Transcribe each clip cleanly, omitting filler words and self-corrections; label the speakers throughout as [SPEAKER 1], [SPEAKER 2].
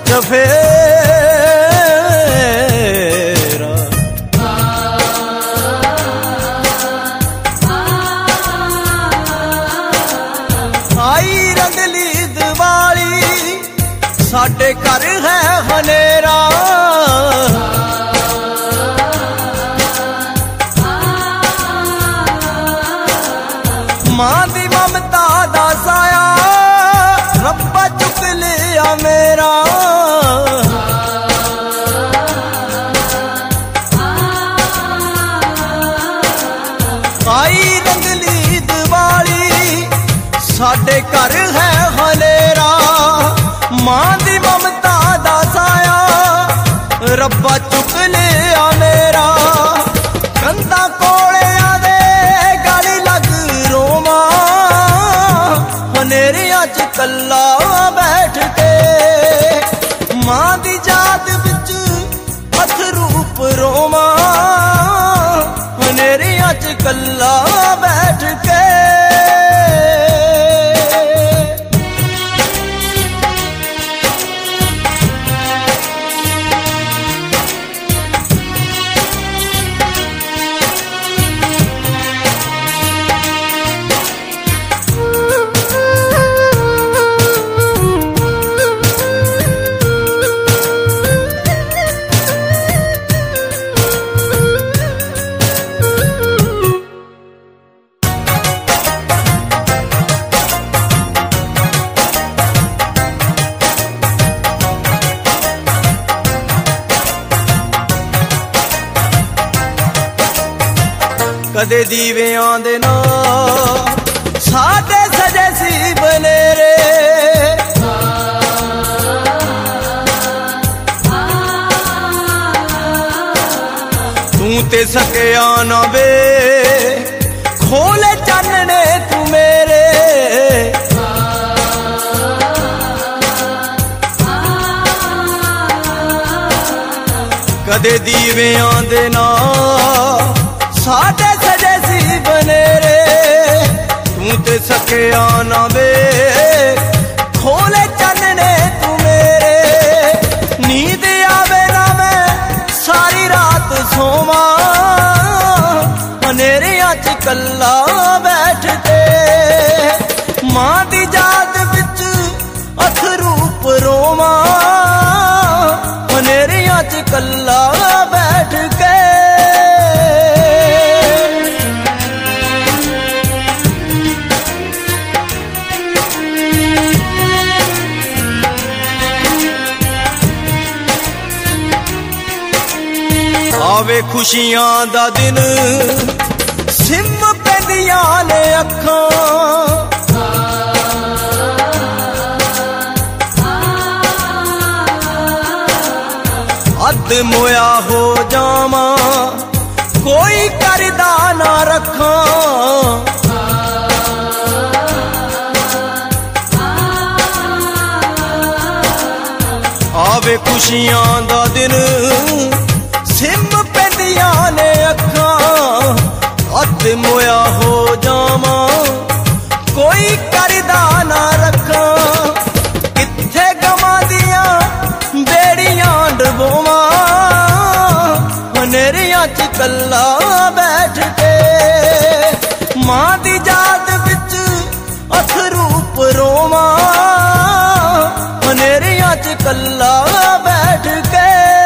[SPEAKER 1] चफेरा। आई रंगली दिवाली साडे घर है हनेरा। मां दी ममता दा साया रब्बा चुक लिया मेरा। आई रंगली दिवाली साडे घर है हनेरा। मां दी ममता दा साया रब्बा चुक लिया मेरा। कंधा कोले आदे गाली लग रोमा हनेरिया च कल्ला बैठ के। मां दी याद विच अथरूप रोमा हनेरिया च कल्ला बैठ के। कदे दीवियां दे नाल साडे सजे सी बनेरे। तू ते सकिया ना वे खोले चानने तू मेरे। कदे दीवियां दे नाल साडे सजे सी बनेरे। तू ते सकिया ना वे खोले चानने तू मेरे। नींद आवे ना मैं सारी रात सोवा हनेरिया च कल्ला बैठ के। मां दी याद विच अथरूप रोवा हनेरिया च कल्ला बैठ के। आवे खुशियां दा दिन सिम पैंदियां ने अखां। अद मोया हो जावा कोई करदा ना रखां। आवे खुशियां दा दिन सिम पैंदियां ने अखां। अद मोया हो जावा कोई करदा ना रखां। किथे गवां दियां बेड़ियां डबोवां हनेरिया च कल्ला बैठ के। मां दी याद विच अथरूप रोवा हनेरिया च कल्ला बैठ के।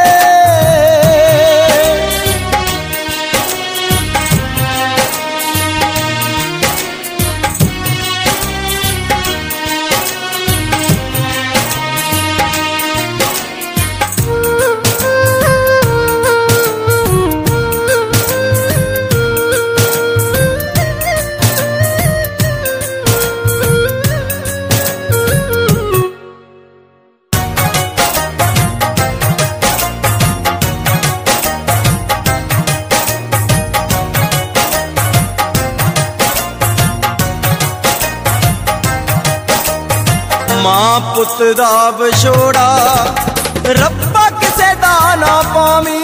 [SPEAKER 1] मां पुत दा विछोड़ा रब्बा किसे दा ना पावी।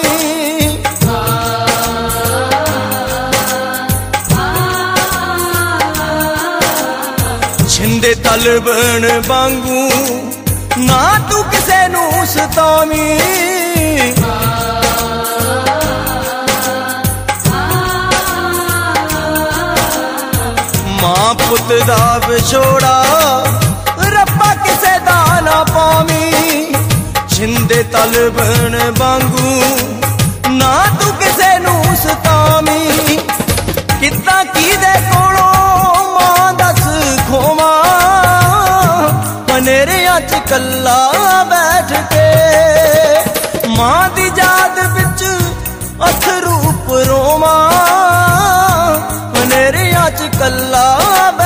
[SPEAKER 1] छिंदे तलबन वांगू ना तू किसे नू सतावी। मां पुत दा विछोड़ा रब्बा किसे दा ना पावी। छिंदे तलबन वांगू ना तू किसे नू सतावी। कितना कीदे कोलों मां दस खोवा हनेरियां च कल्ला बैठ के। मां दी याद विच अथरू रोवां हनेरियां च कल्ला